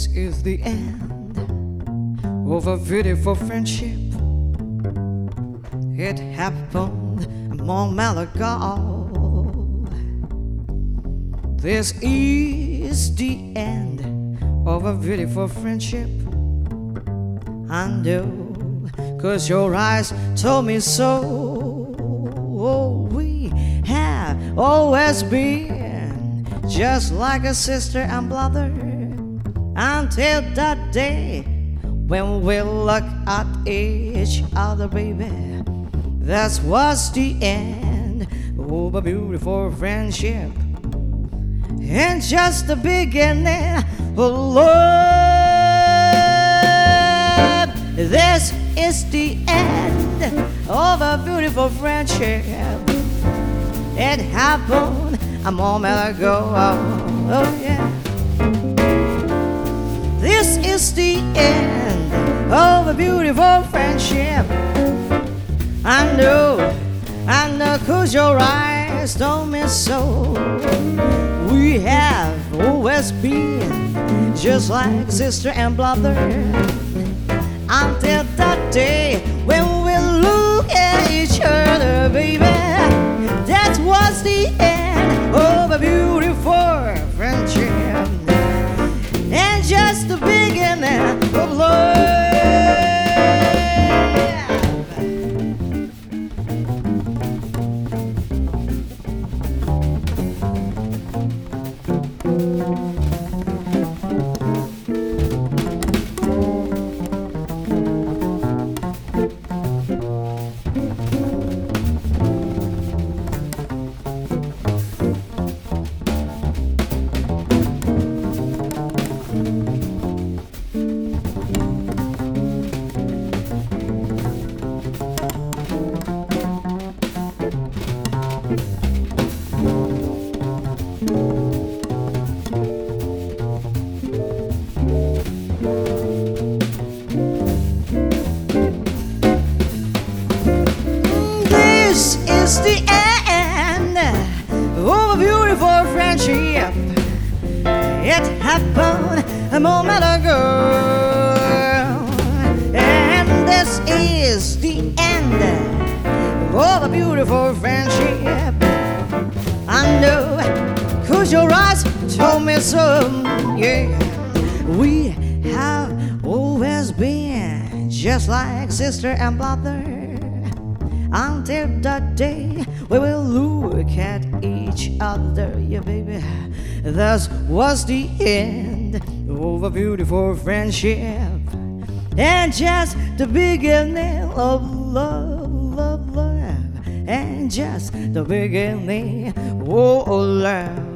This is the end of a beautiful friendship. It happened a moment ago. This is the end of a beautiful friendship. I know, 'cause your eyes told me so. Oh, we have always been just like a sister and brother, until that day when we look at each other, baby. That was the end of a beautiful friendship, and just the beginning of love. This is the end of a beautiful friendship. It happened a moment ago. Oh yeah. This is the end of a beautiful friendship. I know, 'cause your eyes told me so. We have always been just like sister and brother, until that day when we look at each other, baby. That was the end of a beautiful friendship, and just the beginning of love. This is the end of a beautiful friendship. It happened a moment ago, and this is the end of a beautiful friendship. I know, 'cause your eyes told me so. Yeah, we have always been just like sister and brother, until that day we will look at each other, yeah, baby. That was the end of a beautiful friendship, and just the beginning of love, love, love, and just the beginning of love.